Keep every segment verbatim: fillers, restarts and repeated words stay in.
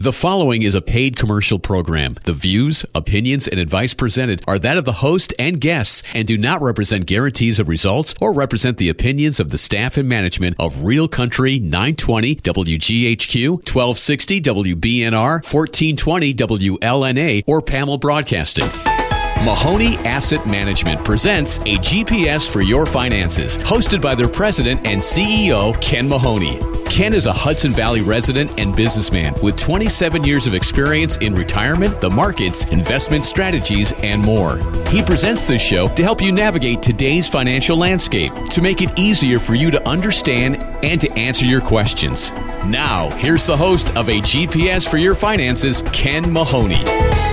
The following is a paid commercial program. The views, opinions, and advice presented are that of the host and guests and do not represent guarantees of results or represent the opinions of the staff and management of Real Country nine twenty W G H Q, twelve sixty W B N R, fourteen twenty W L N A, or P A M L Broadcasting. Mahoney Asset Management presents a G P S for your finances, hosted by their president and C E O, Ken Mahoney. Ken is a Hudson Valley resident and businessman with twenty-seven years of experience in retirement, the markets, investment strategies, and more. He presents this show to help you navigate today's financial landscape, to make it easier for you to understand and to answer your questions. Now, here's the host of a G P S for your finances, Ken Mahoney.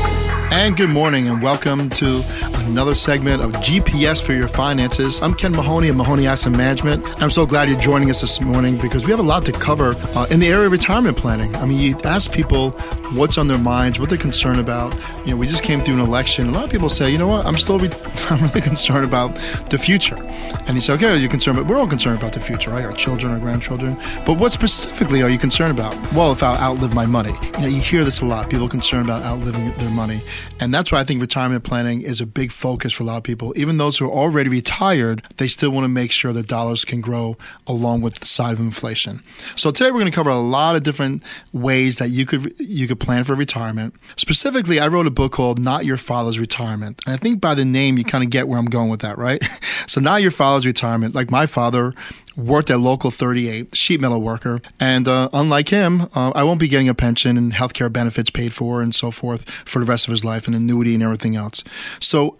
And good morning and welcome to another segment of G P S for your finances. I'm Ken Mahoney of Mahoney Asset Management. I'm so glad you're joining us this morning because we have a lot to cover uh, in the area of retirement planning. I mean, you ask people what's on their minds, what they're concerned about. You know, we just came through an election. A lot of people say, you know what, I'm still re- I'm really concerned about the future. And you say, okay, you're concerned, but we're all concerned about the future, right? Our children, our grandchildren. But what specifically are you concerned about? Well, if I outlive my money. You know, you hear this a lot. People are concerned about outliving their money. And that's why I think retirement planning is a big focus for a lot of people. Even those who are already retired, they still want to make sure that dollars can grow along with the side of inflation. So today we're going to cover a lot of different ways that you could you could plan for retirement. Specifically, I wrote a book called Not Your Father's Retirement. And I think by the name, you kind of get where I'm going with that, right? So Not Your Father's Retirement, like my father worked at Local thirty-eight, sheet metal worker. And uh, unlike him, uh, I won't be getting a pension and healthcare benefits paid for and so forth for the rest of his life, and annuity and everything else. So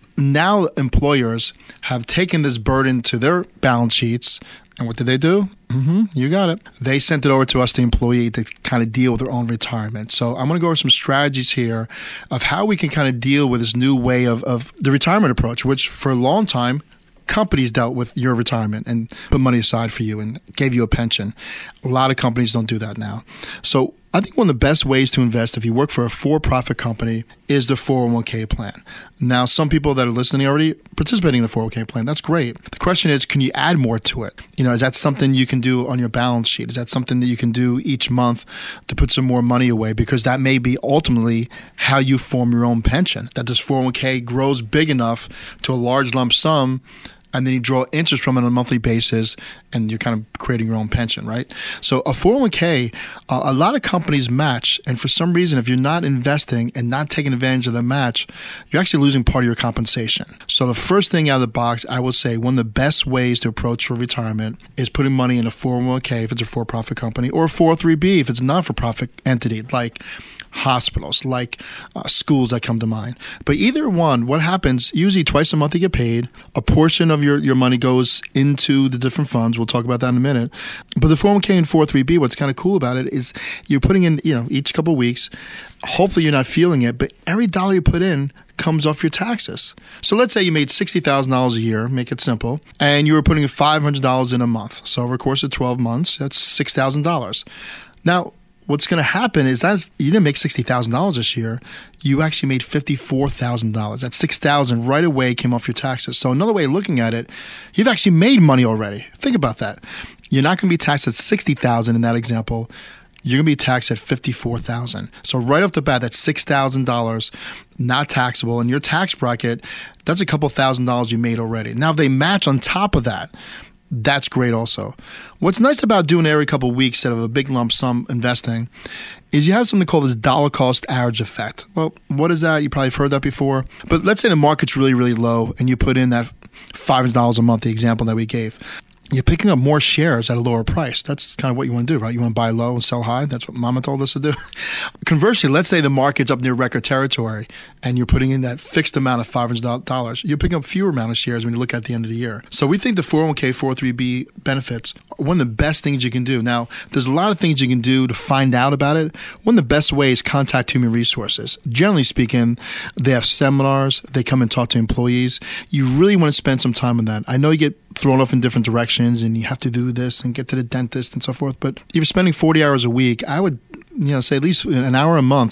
now employers have taken this burden to their balance sheets. And what did they do? Mm-hmm, you got it. They sent it over to us, the employee, to kind of deal with their own retirement. So I'm going to go over some strategies here of how we can kind of deal with this new way of, of the retirement approach, which for a long time, companies dealt with your retirement and put money aside for you and gave you a pension. A lot of companies don't do that now. So I think one of the best ways to invest if you work for a for-profit company is the four oh one k plan. Now, some people that are listening are already participating in the four oh one k plan. That's great. The question is, can you add more to it? You know, is that something you can do on your balance sheet? Is that something that you can do each month to put some more money away? Because that may be ultimately how you form your own pension, that this four oh one k grows big enough to a large lump sum, and then you draw interest from it on a monthly basis, and you're kind of creating your own pension, right? So a four oh one k, uh, a lot of companies match, and for some reason, if you're not investing and not taking advantage of the match, you're actually losing part of your compensation. So the first thing out of the box, I will say one of the best ways to approach for retirement is putting money in a four oh one k if it's a for-profit company, or a four oh three b if it's a non-for-profit entity, like hospitals, like uh, schools that come to mind. But either one, what happens, usually twice a month you get paid. A portion of your, your money goes into the different funds. We'll talk about that in a minute. But the four oh one k and four oh three b, what's kind of cool about it is you're putting in, you know, each couple of weeks. Hopefully you're not feeling it, but every dollar you put in comes off your taxes. So let's say you made sixty thousand dollars a year, make it simple, and you were putting five hundred dollars in a month. So over the course of twelve months, that's six thousand dollars. Now, what's going to happen is that you didn't make sixty thousand dollars this year. You actually made fifty-four thousand dollars. That six thousand dollars right away came off your taxes. So another way of looking at it, you've actually made money already. Think about that. You're not going to be taxed at sixty thousand dollars in that example. You're going to be taxed at fifty-four thousand dollars. So right off the bat, that's six thousand dollars not taxable. In your tax bracket, that's a couple thousand dollars you made already. Now, if they match on top of that, that's great also. What's nice about doing it every couple of weeks instead of a big lump sum investing is you have something called this dollar cost average effect. Well, what is that? You probably have heard that before. But let's say the market's really, really low and you put in that five hundred dollars a month, the example that we gave. You're picking up more shares at a lower price. That's kind of what you want to do, right? You want to buy low and sell high. That's what Mama told us to do. Conversely, let's say the market's up near record territory and you're putting in that fixed amount of five hundred dollars. You're picking up fewer amount of shares when you look at the end of the year. So we think the four oh one k, four oh three b benefits are one of the best things you can do. Now, there's a lot of things you can do to find out about it. One of the best ways is contact Human Resources. Generally speaking, they have seminars. They come and talk to employees. You really want to spend some time on that. I know you get thrown off in different directions and you have to do this and get to the dentist and so forth. But if you're spending forty hours a week, I would, you know, say at least an hour a month,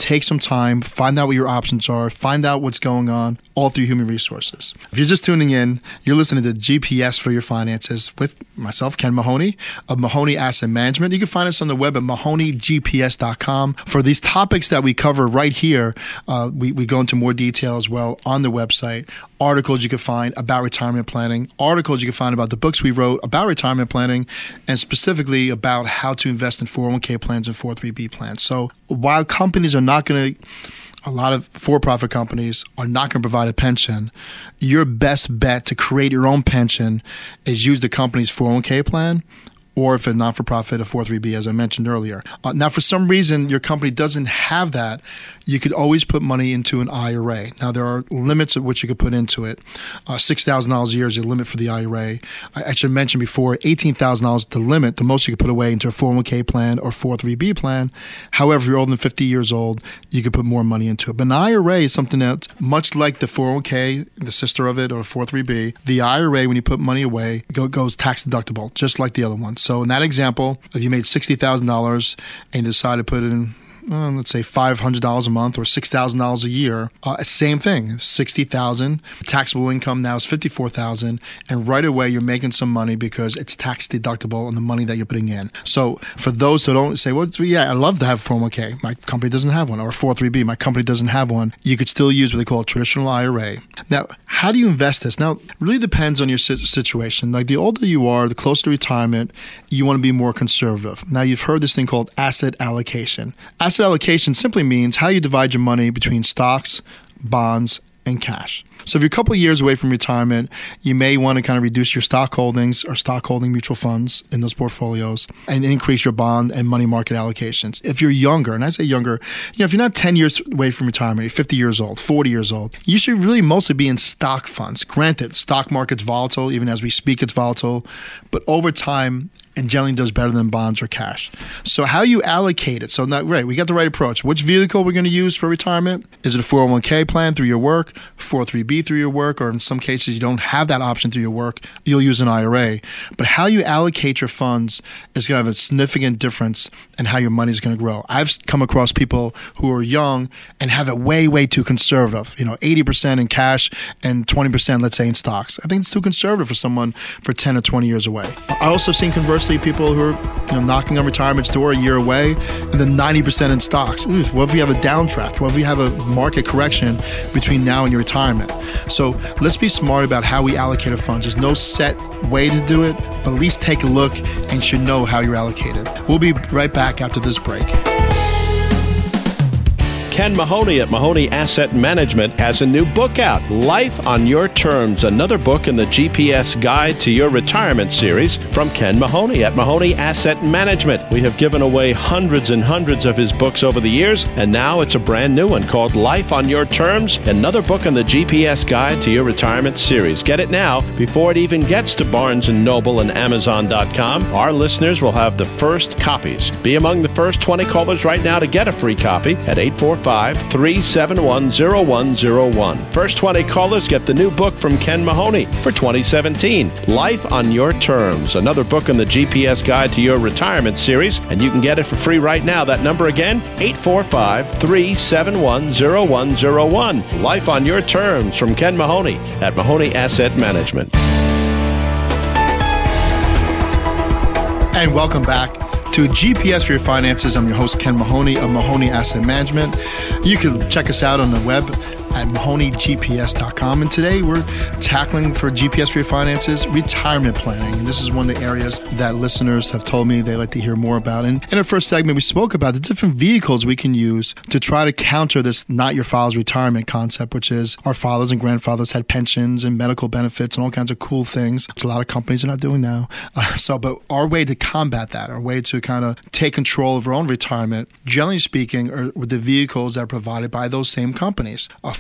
take some time, find out what your options are, find out what's going on, all through human resources. If you're just tuning in, you're listening to G P S for Your Finances with myself, Ken Mahoney of Mahoney Asset Management. You can find us on the web at mahoney g p s dot com. For these topics that we cover right here, uh, we, we go into more detail as well on the website. Articles you can find about retirement planning, articles you can find about the books we wrote about retirement planning, and specifically about how to invest in four oh one k plans and four oh three b plans. So while companies are not going to, a lot of for-profit companies are not going to provide a pension, your best bet to create your own pension is use the company's four oh one k plan, or if it's not-for-profit, a four oh three b, as I mentioned earlier. Uh, now, for some reason, your company doesn't have that, you could always put money into an I R A. Now, there are limits at which you could put into it. Uh, six thousand dollars a year is your limit for the I R A. I, I should mention before, eighteen thousand dollars is the limit, the most you could put away into a four oh one k plan or four oh three b plan. However, if you're older than fifty years old, you could put more money into it. But an I R A is something that's much like the four oh one k, the sister of it, or four oh three b. The I R A, when you put money away, go, goes tax deductible, just like the other one. So in that example, if you made sixty thousand dollars and you decided to put it in, Uh, let's say five hundred dollars a month or six thousand dollars a year, uh, same thing, sixty thousand dollars. Taxable income now is fifty-four thousand dollars, and right away you're making some money because it's tax deductible on the money that you're putting in. So for those who don't say, well, yeah, I love to have four oh one k, my company doesn't have one, or four oh three b, my company doesn't have one, you could still use what they call a traditional I R A. Now, how do you invest this? Now, it really depends on your situation. Like the older you are, the closer to retirement, you want to be more conservative. Now, you've heard this thing called asset allocation. Asset allocation simply means how you divide your money between stocks, bonds, and cash. So if you're a couple of years away from retirement, you may want to kind of reduce your stock holdings or stock holding mutual funds in those portfolios and increase your bond and money market allocations. If you're younger, and I say younger, you know, if you're not ten years away from retirement, you're fifty years old, forty years old, you should really mostly be in stock funds. Granted, stock market's volatile, even as we speak, it's volatile, but over time, and generally does better than bonds or cash. So how you allocate it. So now, right, we got the right approach. Which vehicle we're going to use for retirement? Is it a four oh one k plan through your work, four oh three b through your work, or in some cases you don't have that option through your work, you'll use an I R A. But how you allocate your funds is going to have a significant difference in how your money is going to grow. I've come across people who are young and have it way, way too conservative. You know, eighty percent in cash and twenty percent, let's say, in stocks. I think it's too conservative for someone for ten or twenty years away. I also seen conversely people who are, you know, knocking on retirement's door a year away, and then ninety percent in stocks. Ooh, what if you have a downdraft? What if you have a market correction between now and your retirement? So let's be smart about how we allocate our funds. There's no set way to do it, but at least take a look and should know how you're allocated. We'll be right back after this break. Ken Mahoney at Mahoney Asset Management has a new book out, Life on Your Terms, another book in the G P S Guide to Your Retirement series from Ken Mahoney at Mahoney Asset Management. We have given away hundreds and hundreds of his books over the years, and now it's a brand new one called Life on Your Terms, another book in the G P S Guide to Your Retirement series. Get it now before it even gets to Barnes and Noble and Amazon dot com. Our listeners will have the first copies. Be among the first twenty callers right now to get a free copy at eight four five, three seven one, zero one zero one. First twenty callers get the new book from Ken Mahoney for twenty seventeen, Life on Your Terms, another book in the G P S Guide to Your Retirement series, and you can get it for free right now. That number again, eight four five, three seven one, zero one zero one. Life on Your Terms from Ken Mahoney at Mahoney Asset Management. And welcome back to G P S for Your Finances. I'm your host, Ken Mahoney of Mahoney Asset Management. You can check us out on the web at mahoney g p s dot com. And today we're tackling for G P S for Your Finances, retirement planning. And this is one of the areas that listeners have told me they like to hear more about. And in our first segment, we spoke about the different vehicles we can use to try to counter this not your father's retirement concept, which is our fathers and grandfathers had pensions and medical benefits and all kinds of cool things, which a lot of companies are not doing now. Uh, so, but our way to combat that, our way to kind of take control of our own retirement, generally speaking, are with the vehicles that are provided by those same companies. A four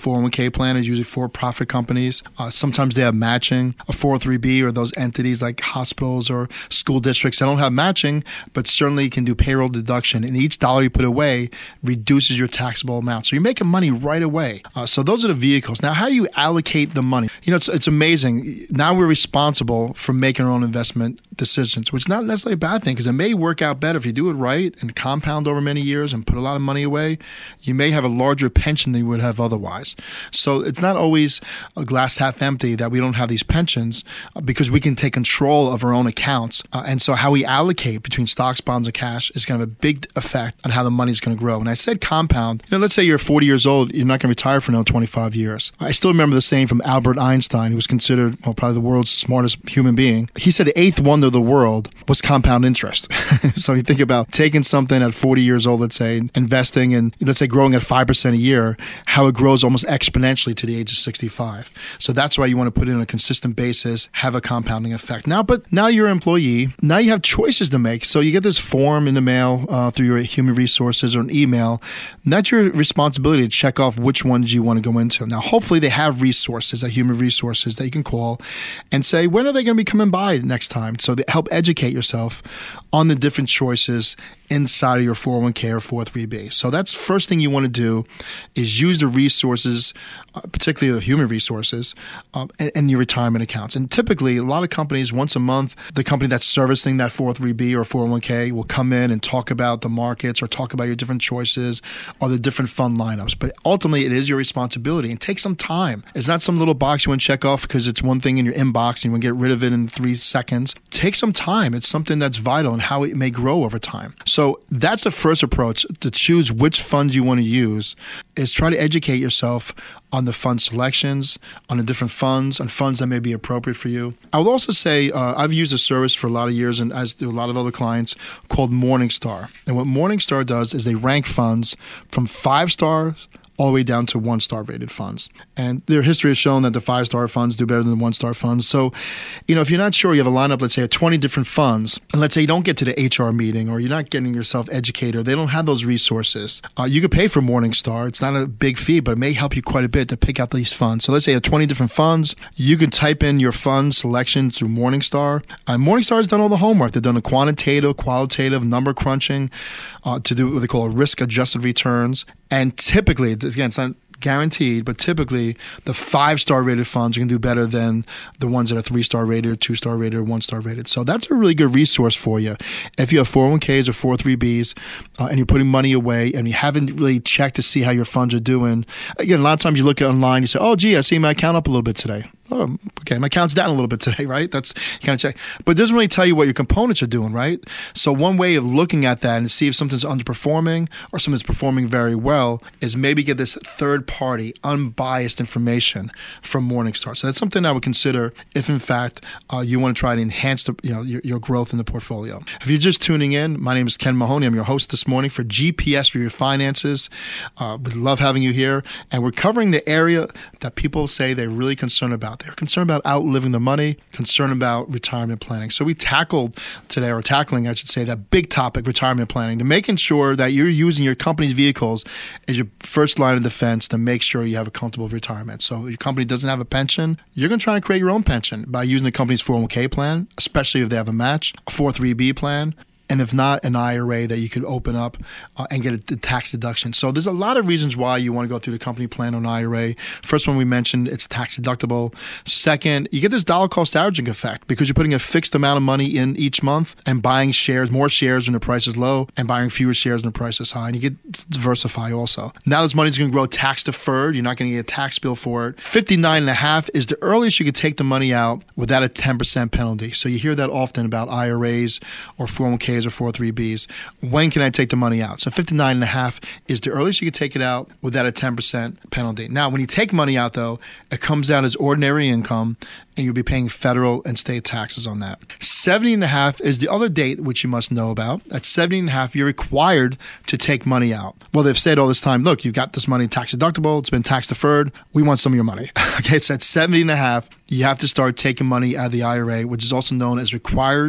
four oh one k plan is usually for-profit companies. Uh, sometimes they have matching. A four oh three b or those entities like hospitals or school districts, they don't have matching, but certainly can do payroll deduction. And each dollar you put away reduces your taxable amount. So you're making money right away. Uh, so those are the vehicles. Now, how do you allocate the money? You know, it's, it's amazing. Now we're responsible for making our own investment decisions, which is not necessarily a bad thing because it may work out better if you do it right and compound over many years and put a lot of money away. You may have a larger pension than you would have otherwise. So it's not always a glass half empty that we don't have these pensions uh, because we can take control of our own accounts. Uh, and so how we allocate between stocks, bonds, and cash is going to have a big effect on how the money is going to grow. And I said compound. You know, let's say you're forty years old, you're not going to retire for another twenty-five years. I still remember the saying from Albert Einstein, who was considered well, probably the world's smartest human being. He said the eighth wonder of the world was compound interest. So you think about taking something at forty years old, let's say, investing and let's say growing at five percent a year, how it grows almost exponentially to the age of sixty-five. So that's why you want to put it on a consistent basis, have a compounding effect. Now, but now you're an employee. Now you have choices to make. So you get this form in the mail uh, through your human resources or an email. And that's your responsibility to check off which ones you want to go into. Now, hopefully they have resources, like human resources that you can call and say, when are they going to be coming by next time? So they help educate yourself on the different choices inside of your four oh one k or four oh three b. So that's the first thing you want to do is use the resources, uh, particularly the human resources, uh, in, in your retirement accounts. And typically, a lot of companies, once a month, the company that's servicing that four oh three b or four oh one k will come in and talk about the markets or talk about your different choices or the different fund lineups. But ultimately, it is your responsibility. And take some time. It's not some little box you want to check off because it's one thing in your inbox and you want to get rid of it in three seconds. Take some time. It's something that's vital and how it may grow over time. So that's the first approach, to choose which funds you want to use, is try to educate yourself on the fund selections, on the different funds, on funds that may be appropriate for you. I will also say uh, I've used a service for a lot of years, and as do a lot of other clients, called Morningstar. And what Morningstar does is they rank funds from five stars all the way down to one-star rated funds. And their history has shown that the five-star funds do better than the one-star funds. So, you know, if you're not sure, you have a lineup, let's say, of twenty different funds, and let's say you don't get to the H R meeting or you're not getting yourself educated, or they don't have those resources, uh, you could pay for Morningstar. It's not a big fee, but it may help you quite a bit to pick out these funds. So let's say you have twenty different funds. You can type in your fund selection through Morningstar. Uh, Morningstar has done all the homework. They've done the quantitative, qualitative, number crunching uh, to do what they call risk-adjusted returns. And typically, again, it's not guaranteed, but typically the five-star rated funds are going to do better than the ones that are three-star rated, or two-star rated, or one-star rated. So that's a really good resource for you. If you have four oh one k's or four oh three b's uh, and you're putting money away and you haven't really checked to see how your funds are doing, again, a lot of times you look at online, you say, oh, gee, I see my account up a little bit today. Oh, okay, my account's down a little bit today, right? That's, you kind of check. But it doesn't really tell you what your components are doing, right? So one way of looking at that and to see if something's underperforming or something's performing very well is maybe get this third-party, unbiased information from Morningstar. So that's something I would consider if, in fact, uh, you want to try to enhance the, you know, your, your growth in the portfolio. If you're just tuning in, my name is Ken Mahoney. I'm your host this morning for G P S for Your Finances. Uh, we love having you here. And we're covering the area that people say they're really concerned about. They're concerned about outliving the money, concerned about retirement planning. So we tackled today, or tackling, I should say, that big topic, retirement planning, to making sure that you're using your company's vehicles as your first line of defense to make sure you have a comfortable retirement. So if your company doesn't have a pension, you're going to try and create your own pension by using the company's four oh one k plan, especially if they have a match, a four oh three b plan, and if not, an I R A that you could open up uh, and get a, a tax deduction. So there's a lot of reasons why you want to go through the company plan or an I R A. First one we mentioned, it's tax deductible. Second, you get this dollar cost averaging effect because you're putting a fixed amount of money in each month and buying shares, more shares when the price is low, and buying fewer shares when the price is high. And you get diversify also. Now this money's going to grow tax deferred. You're not going to get a tax bill for it. fifty-nine and a half is the earliest you could take the money out without a ten percent penalty. So you hear that often about I R As or four oh one k's or four oh three b's. When can I take the money out? So fifty-nine and a half is the earliest you can take it out without a ten percent penalty. Now, when you take money out, though, it comes out as ordinary income, and you'll be paying federal and state taxes on that. seventy and a half is the other date which you must know about. At seventy and a half, you're required to take money out. Well, they've said all this time, look, you got this money tax deductible, it's been tax deferred, we want some of your money. Okay, so at seventy and a half, you have to start taking money out of the I R A, which is also known as required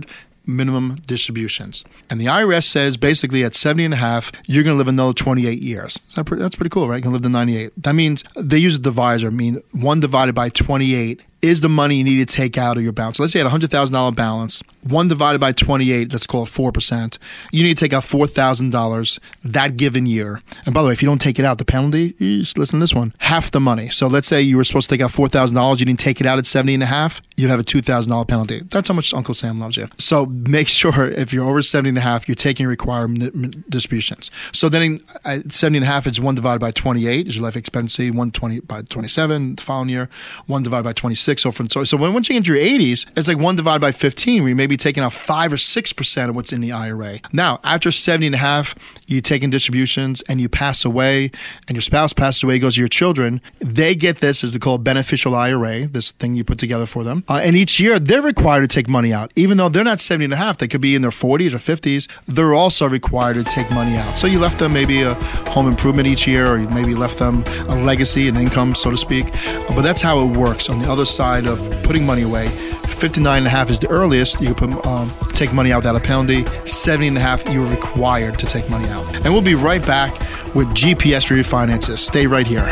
minimum distributions. And the I R S says basically at seventy and a half, you're going to live another twenty-eight years. That's pretty, that's pretty cool, right? You can live to ninety-eight. That means they use a divisor. I mean, one divided by twenty-eight is the money you need to take out of your balance. So let's say you had a one hundred thousand dollars balance. one divided by twenty-eight, let's call it four percent. You need to take out four thousand dollars that given year. And by the way, if you don't take it out, the penalty, you just listen to this one, half the money. So let's say you were supposed to take out four thousand dollars, you didn't take it out at seventy and a half, you'd have a two thousand dollars penalty. That's how much Uncle Sam loves you. So make sure if you're over seventy and a half, you're taking required distributions. So then at seventy and a half, it's one divided by twenty-eight is your life expectancy, one twenty by twenty-seven the following year, one divided by twenty-six. So, for, so, so when once you get into your eighties, it's like one divided by fifteen, where you may be taking out five or six percent of what's in the I R A. Now, after seventy and a half, you take in distributions and you pass away, and your spouse passes away, goes to your children. They get this as they call beneficial I R A, this thing you put together for them. Uh, and each year, they're required to take money out. Even though they're not seventy and a half, they could be in their forties or fifties, they're also required to take money out. So you left them maybe a home improvement each year, or you maybe left them a legacy, an income, so to speak. Uh, but that's how it works on the other side of putting money away. fifty-nine and a half is the earliest you can put, um, take money out without a penalty. seventy and a half, you're required to take money out. And we'll be right back with G P S for your finances. Stay right here.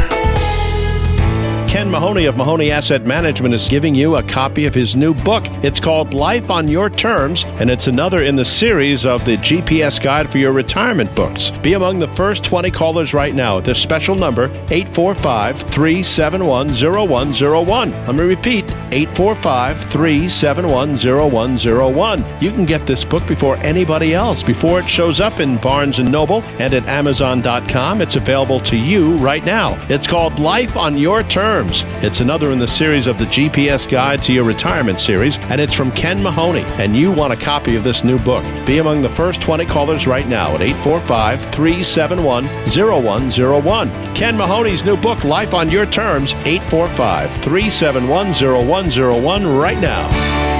Ken Mahoney of Mahoney Asset Management is giving you a copy of his new book. It's called Life on Your Terms, and it's another in the series of the G P S Guide for Your Retirement books. Be among the first twenty callers right now at this special number, eight four five, three seven one, zero one zero one. Let me repeat, eight four five, three seven one, zero one zero one. You can get this book before anybody else, before it shows up in Barnes and Noble and at Amazon dot com. It's available to you right now. It's called Life on Your Terms. It's another in the series of the G P S Guide to Your Retirement series, and it's from Ken Mahoney, and you want a copy of this new book. Be among the first twenty callers right now at eight four five, three seven one, zero one zero one. Ken Mahoney's new book, Life on Your Terms, eight four five, three seven one, zero one zero one right now.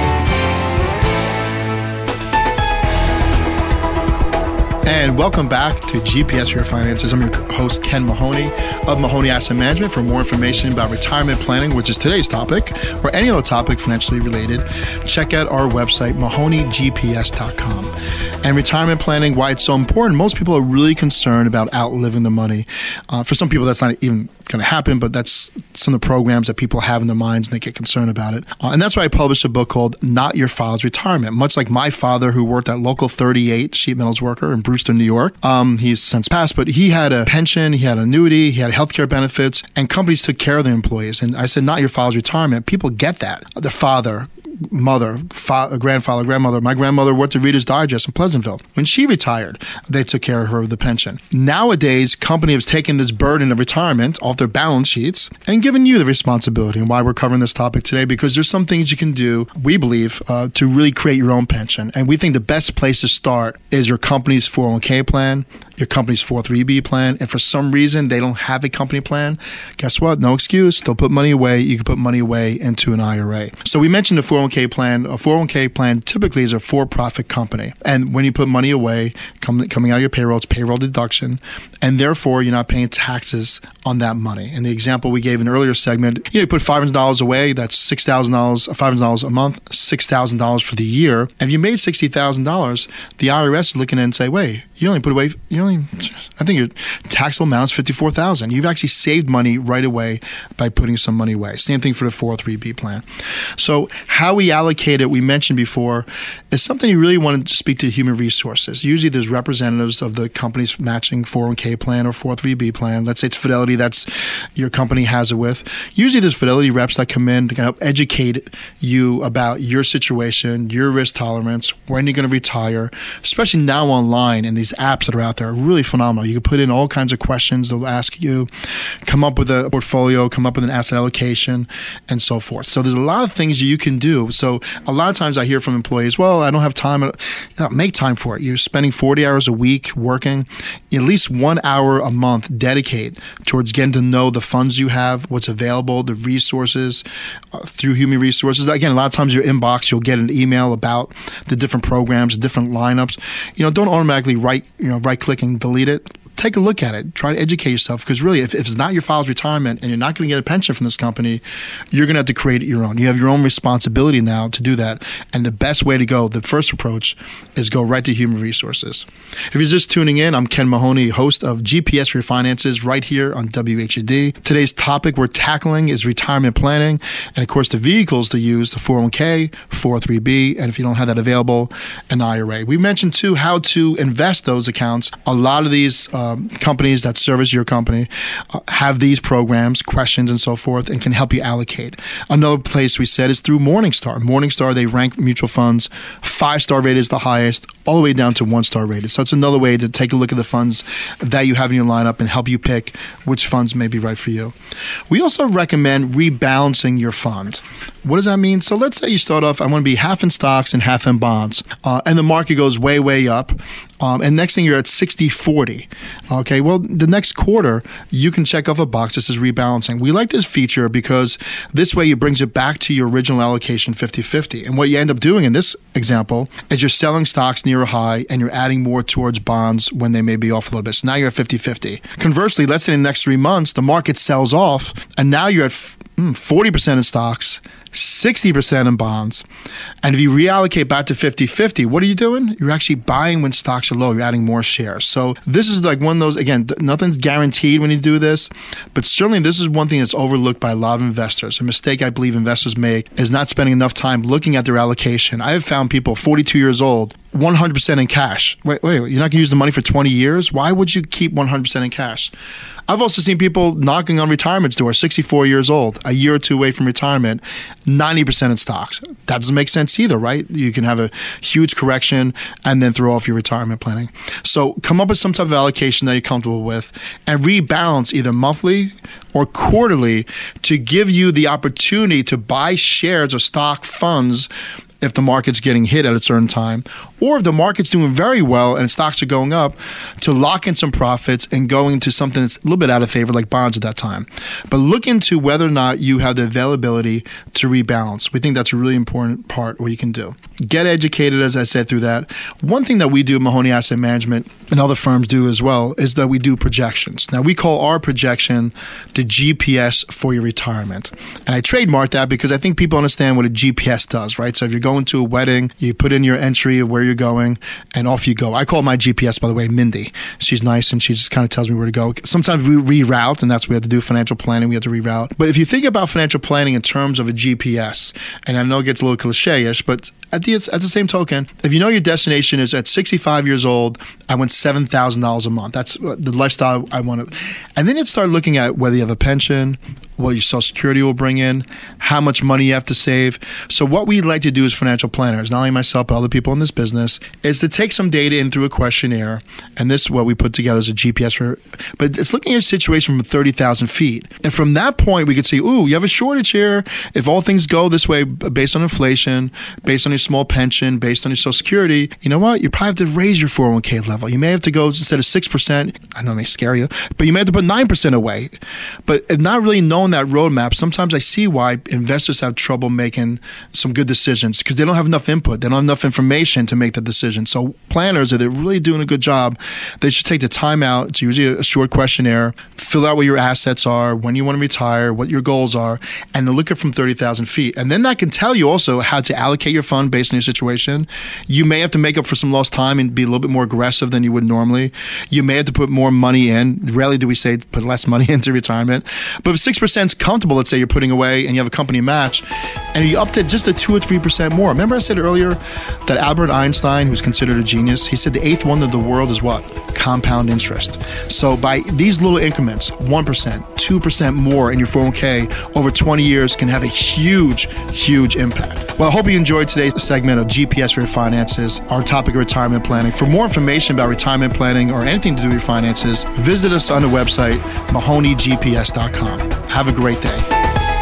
And welcome back to G P S for Your Finances. I'm your host, Ken Mahoney of Mahoney Asset Management. For more information about retirement planning, which is today's topic, or any other topic financially related, check out our website, mahoney g p s dot com. And retirement planning, why it's so important, most people are really concerned about outliving the money. Uh, for some people, that's not even going to happen, but that's some of the programs that people have in their minds and they get concerned about it. Uh, and that's why I published a book called Not Your Father's Retirement. Much like my father, who worked at Local thirty-eight, sheet metals worker in Brewster, New York. Um, he's since passed, but he had a pension, he had an annuity, he had healthcare benefits, and companies took care of their employees. And I said, not your father's retirement. People get that. Their father, mother, fa- grandfather, grandmother. My grandmother worked at Reader's Digest in Pleasantville. When she retired, they took care of her with the pension. Nowadays, company has taken this burden of retirement off their balance sheets and given you the responsibility. And why we're covering this topic today, because there's some things you can do, we believe, uh, to really create your own pension. And we think the best place to start is your company's four oh one k plan, your company's four oh three b plan. And for some reason, they don't have a company plan. Guess what? No excuse. They'll put money away. You can put money away into an I R A. So we mentioned the four oh one k plan. A four oh one k plan typically is a for-profit company. And when you put money away, come, coming out of your payroll, it's payroll deduction. And therefore, you're not paying taxes on that money. In the example we gave in an earlier segment, you know, you put five hundred dollars away, that's six thousand dollars, five hundred dollars a month, six thousand dollars for the year. And if you made sixty thousand dollars, the I R S is looking at it and say, wait, you only put away, you only, I think your taxable amount is fifty-four thousand dollars. You've actually saved money right away by putting some money away. Same thing for the four oh three b plan. So how we allocate it, we mentioned before, is something you really want to speak to human resources. Usually there's representatives of the company's matching four oh one k plan or four oh three b plan. Let's say it's Fidelity, that's your company has it with. Usually there's Fidelity reps that come in to kind of help educate you about your situation, your risk tolerance, when you're going to retire, especially now online, and these apps that are out there are really phenomenal. You can put in all kinds of questions they'll ask you, come up with a portfolio, come up with an asset allocation, and so forth. So there's a lot of things you can do. So a lot of times I hear from employees, well, I don't have time. You know, make time for it. You're spending forty hours a week working. At least one hour a month dedicate towards getting to know the funds you have, what's available, the resources uh, through human resources. Again, a lot of times your inbox, you'll get an email about the different programs, different lineups. You know, don't automatically right, you know, right click and delete it. take a look at it. Try to educate yourself, because really, if, if it's not your father's retirement and you're not going to get a pension from this company, you're going to have to create your own. You have your own responsibility now to do that. And the best way to go, the first approach, is go right to human resources. If you're just tuning in, I'm Ken Mahoney, host of G P S for Your Finances right here on W H U D. Today's topic we're tackling is retirement planning, and of course the vehicles to use, the four oh one k, four oh three b, and if you don't have that available, an I R A. We mentioned too how to invest those accounts. A lot of these um, companies that service your company uh, have these programs, questions and so forth, and can help you allocate. Another place we said is through Morningstar. Morningstar, they rank mutual funds. Five-star rated is the highest, all the way down to one-star rated. So it's another way to take a look at the funds that you have in your lineup and help you pick which funds may be right for you. We also recommend rebalancing your fund. What does that mean? So let's say you start off, I want to be half in stocks and half in bonds, uh, and the market goes way, way up, um, and next thing you're at sixty forty. Okay, well, the next quarter, you can check off a box that says rebalancing. We like this feature because this way it brings it back to your original allocation fifty fifty. And what you end up doing in this example is you're selling stocks near a high and you're adding more towards bonds when they may be off a little bit. So now you're at fifty fifty. Conversely, let's say in the next three months, the market sells off and now you're at forty percent in stocks, sixty percent in bonds. And if you reallocate back to fifty fifty, what are you doing? You're actually buying when stocks are low. You're adding more shares. So this is like one of those, again, nothing's guaranteed when you do this, but certainly this is one thing that's overlooked by a lot of investors. A mistake I believe investors make is not spending enough time looking at their allocation. I have found people forty-two years old, one hundred percent in cash. Wait, wait, you're not going to use the money for twenty years? Why would you keep one hundred percent in cash? I've also seen people knocking on retirement's door, sixty-four years old, a year or two away from retirement, ninety percent in stocks. That doesn't make sense either, right? You can have a huge correction and then throw off your retirement planning. So come up with some type of allocation that you're comfortable with and rebalance either monthly or quarterly to give you the opportunity to buy shares or stock funds if the market's getting hit at a certain time, or if the market's doing very well and stocks are going up, to lock in some profits and go into something that's a little bit out of favor, like bonds at that time. But look into whether or not you have the availability to rebalance. We think that's a really important part what you can do. Get educated, as I said, through that. One thing that we do at Mahoney Asset Management, and other firms do as well, is that we do projections. Now, we call our projection the G P S for your retirement. And I trademarked that because I think people understand what a G P S does, right? So if you're going to a wedding, you put in your entry of where you're going, and off you go. I call my G P S, by the way, Mindy. She's nice, and she just kind of tells me where to go. Sometimes we reroute, and that's what we have to do. Financial planning, we have to reroute. But if you think about financial planning in terms of a G P S, and I know it gets a little cliche-ish, but at the, at the same token, if you know your destination is at sixty-five years old, I want seven thousand dollars a month. That's the lifestyle I want to. And then you'd start looking at whether you have a pension, what your Social Security will bring in, how much money you have to save. So what we like to do as financial planners, not only myself, but other people in this business, is to take some data in through a questionnaire. And this is what we put together as a G P S for, but it's looking at a situation from thirty thousand feet. And from that point, we could see, ooh, you have a shortage here. If all things go this way, based on inflation, based on your small pension, based on your Social Security, you know what? You probably have to raise your four oh one k level. You may have to go, instead of six percent, I know it may scare you, but you may have to put nine percent away. But if not really knowing that roadmap, sometimes I see why investors have trouble making some good decisions because they don't have enough input. They don't have enough information to make the decision. So planners, if they're really doing a good job, they should take the time out. It's usually a short questionnaire, fill out what your assets are, when you want to retire, what your goals are, and then look at from thirty thousand feet. And then that can tell you also how to allocate your fund based on your situation. You may have to make up for some lost time and be a little bit more aggressive than you would normally. You may have to put more money in. Rarely do we say put less money into retirement. But if six percent is comfortable, let's say you're putting away and you have a company match, and you upped it just a two or three percent more. Remember I said earlier that Albert Einstein, who's considered a genius, he said the eighth wonder of the world is what? Compound interest. So by these little increments, one percent, two percent more in your four oh one k over twenty years can have a huge, huge impact. Well, I hope you enjoyed today's segment of G P S for your finances, our topic of retirement planning. For more information about retirement planning or anything to do with your finances, visit us on the website mahoney g p s dot com. Have a great day.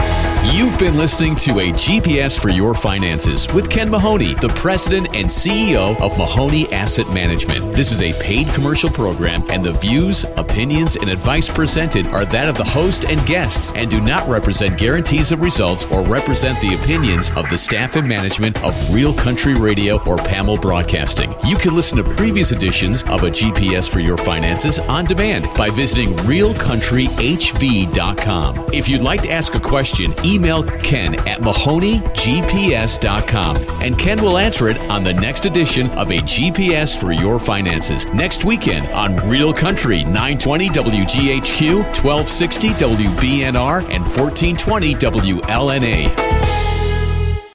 You've been listening to a G P S for Your Finances with Ken Mahoney, the president and C E O of Mahoney Asset Management. This is a paid commercial program, and the views, opinions, and advice presented are that of the host and guests and do not represent guarantees of results or represent the opinions of the staff and management of Real Country Radio or P A M L Broadcasting. You can listen to previous editions of a G P S for Your Finances on demand by visiting real country h v dot com. If you'd like to ask a question, email Ken at mahoney g p s dot com, and Ken will answer it on the next edition of a G P S for Your Finances next weekend on Real Country nine twenty W G H Q, twelve sixty W B N R, and fourteen twenty W L N A.